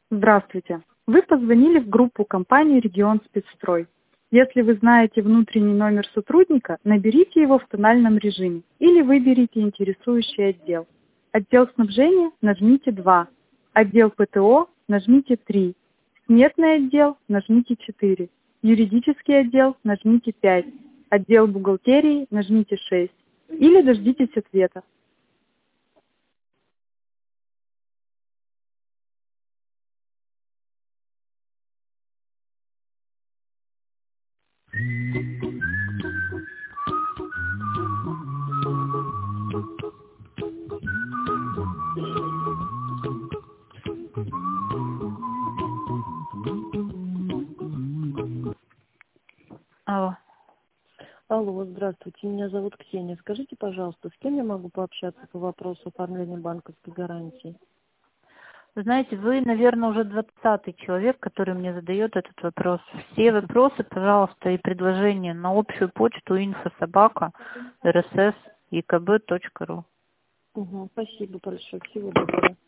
Здравствуйте. Вы позвонили в группу компании «Регион Спецстрой». Если вы знаете внутренний номер сотрудника, наберите его в тональном режиме или выберите интересующий отдел. Отдел снабжения нажмите 2, отдел ПТО нажмите 3, сметный отдел нажмите 4, юридический отдел нажмите 5, отдел бухгалтерии нажмите 6 или дождитесь ответа. Алло. Алло, здравствуйте, меня зовут Ксения. Скажите, пожалуйста, с кем я могу пообщаться по вопросу оформления банковской гарантии? Вы знаете, вы, наверное, уже 20-й человек, который мне задает этот вопрос. Все вопросы, пожалуйста, и предложения на общую почту info@rss.ekb.ru. Угу, спасибо большое, всего доброго.